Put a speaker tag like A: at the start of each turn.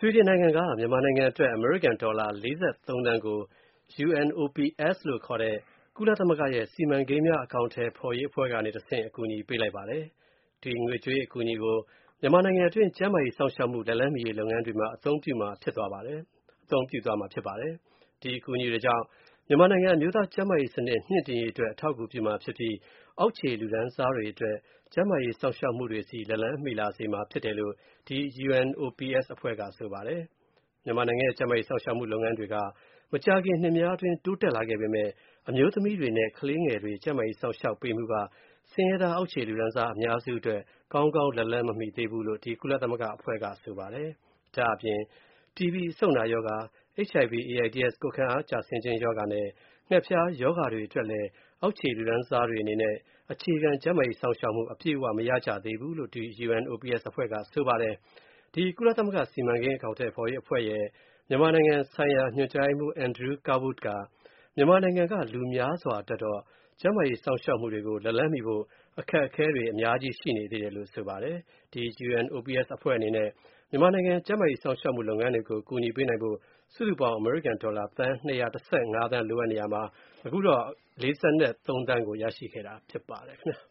A: ဆွီဒင်နိုင်ငံကမြန်မာနိုင်ငံအတွက်အမေရိကန်ဒေါ်လာ43သန်းကို UNOPS လို့ခေါ်တဲ့ကုလသမဂ္ဂရဲ့စီမံကိန်းများအကောင်အထည်ဖော်ရေးအဖွဲ့ကနေတဆင့်အကူအညီပေးလိုက်ပါတယ်။ ဒီငွေကြေးအကူအညီကိုမြန်မာနိုင်ငံအတွင်းကျန်းမာရေးစောင့်ရှောက်မှုလက်လှမ်းမီရေးလုပ်ငန်းတွေမှာအသုံးပြုသွားမှာဖြစ်ပါတယ်။ ဒီအကူအညီတွေကြောင့်မြန်မာနိုင်ငံအမျိုးသားကျန်းမာရေးစနစ်မြှင့်တင်ရေးအတွက်အထောက်အကူပြုမှာဖြစ်ပြီးအောက်ခြေလူတန်းစားတွေအတွက်ကျန်းမာရေးစောင့်ရှောက်မှုတွေဆီလက်လှမ်းမီလာစေမှာဖြစ်တယ်လို့ ဒီ UNOPS အဖွဲ့ကဆိုပါတယ်။ မြန်မာနိုင်ငံရဲ့ကျန်းမာရေးစောင့်ရှောက်မှုလုပ်ငန်းတွေကမကြာခင်နှစ်များအတွင်းတိုးတက်လာခဲ့ပေမဲ့အမျိုးသမီးတွေနဲ့ကလေးငယ်တွေကျန်းမာရေးစောင့်ရှောက်ပေးမှုကဆင်းရဲသားအောက်ခြေလူတန်းစားအများစုအတွက်ကောင်းကောင်းလက်လှမ်းမမီသေးဘူးလို့ဒီကုလသမဂ္ဂအဖွဲ့ကဆိုပါတယ်။ ဒါ့အပြင် TB အဆုတ်နာရောဂါ၊ HIV/AIDS ကိုယ်ခံအားကျဆင်းခြင်းရောဂါနဲ့ငှက်ဖျားရောဂါတွေအတွက်လည်းအောက်ခြေလူတန်းစားတွေအနေနဲ့အခြေခံကျန်းမာရေးစောင့်ရှောက်မှုအပြည့်အဝမရကြသေးဘူးလို့ဒီ UNOPS အဖွဲ့ကဆိုပါတယ်။ ဒီကုလသမဂ္ဂစီမံကိန်းအကောင်အထည်ဖော်ရေးအဖွဲ့ရဲ့မြန်မာနိုင်ငံဆိုင်ရာညွှန်ကြားရေးမှူး Andrew Kirwood ကမြန်မာနိုင်ငံကလူများစွာအတွက်တော့ကျန်းမာရေးစောင့်ရှောက်မှုတွေကိုလက်လှမ်းမီဖို့အခက်အခဲတွေအများကြီးရှိနေသေးတယ်လို့ဆိုပါတယ်။ ဒီ UNOPS အဖွဲ့အနေနဲ့မြန်မာနိုင်ငံကျန်းမာရေးစောင့်ရှောက်မှုလုပ်ငန်းတွေကိုကူညီပေးနိုင်ဖို့စုစုပေါင်းအမေရိကန်ဒေါ်လာသန်း215သန်းလိုအပ်နေရာမှာအခုတော့43သန်းကိုရရှိခဲ့တာဖြစ်ပါတယ်ခင်ဗျာ